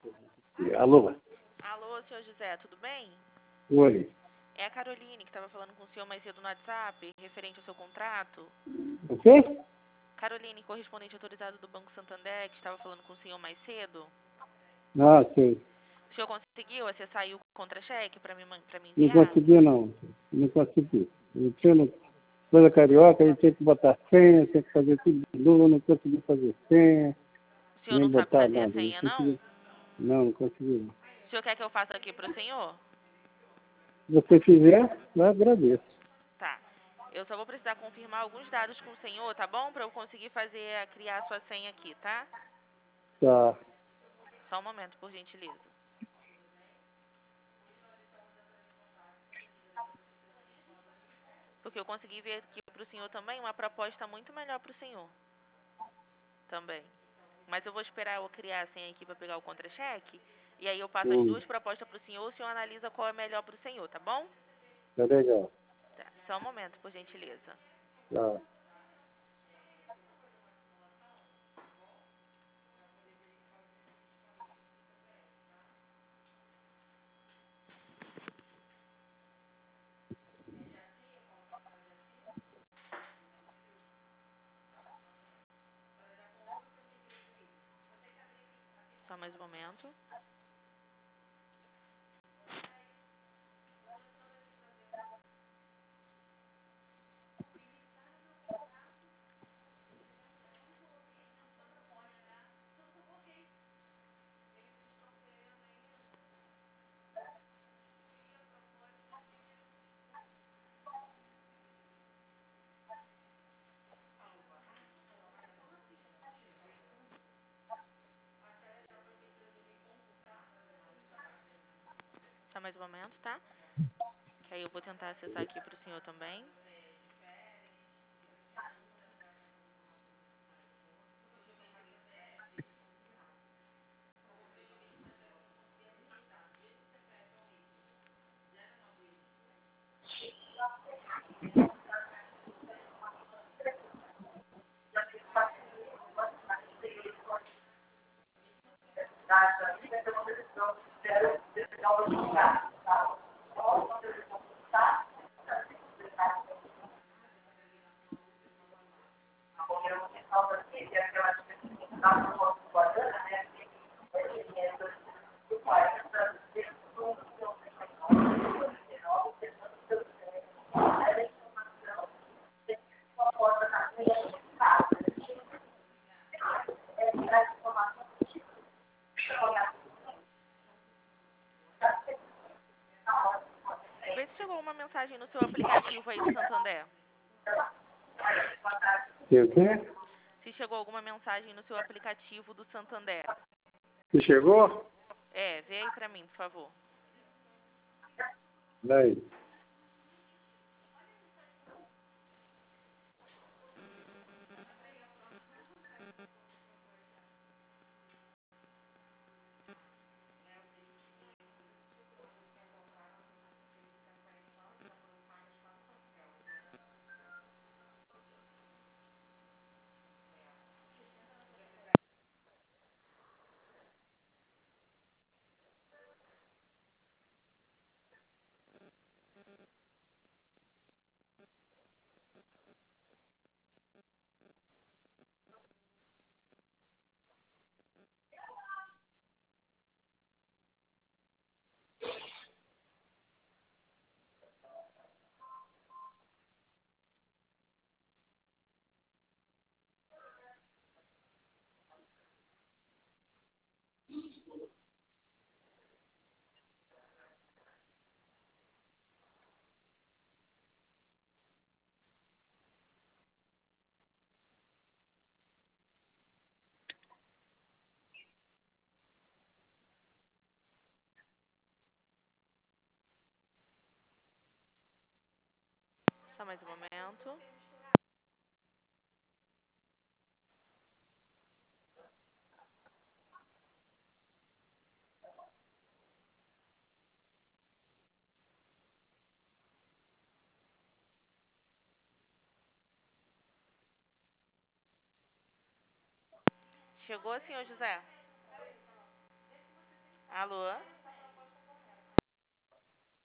Alô? Alô, senhor José, tudo bem? Oi. É a Caroline que estava falando com o senhor mais cedo no WhatsApp, referente ao seu contrato. O quê? Caroline, correspondente autorizado do Banco Santander, que estava falando com o senhor mais cedo. Ah, sei. O senhor conseguiu acessar aí o contra-cheque para me Não enviar? consegui, não. Não consegui. Eu tinha coisa carioca, aí tinha que botar senha, tinha que fazer tudo de novo, eu não consegui fazer senha, O senhor nem não sabe botar fazer a nada. Não senha, não? consegui. Não, não consegui, não. O senhor quer que eu faça aqui para o senhor? Se você fizer, eu agradeço. Tá. Eu só vou precisar confirmar alguns dados com o senhor, tá bom? Para eu conseguir criar a sua senha aqui, tá? Tá. Só um momento, por gentileza. Porque eu consegui ver aqui para o senhor também uma proposta muito melhor para o senhor. Também. Mas eu vou esperar eu criar a senha aqui para pegar o contra-cheque. E aí eu passo as duas propostas para o senhor analisa qual é melhor para o senhor, tá bom? Tá legal. Tá. Só um momento, por gentileza. Tá. Só mais um momento. Só mais um momento, tá? Que aí eu vou tentar acessar aqui para o senhor também. Vê se chegou uma mensagem no seu aplicativo aí do Santander. O quê? Se chegou alguma mensagem no seu aplicativo do Santander. Você chegou? Vê aí pra mim, por favor. Daí. Só mais um momento. Chegou, senhor José? Alô?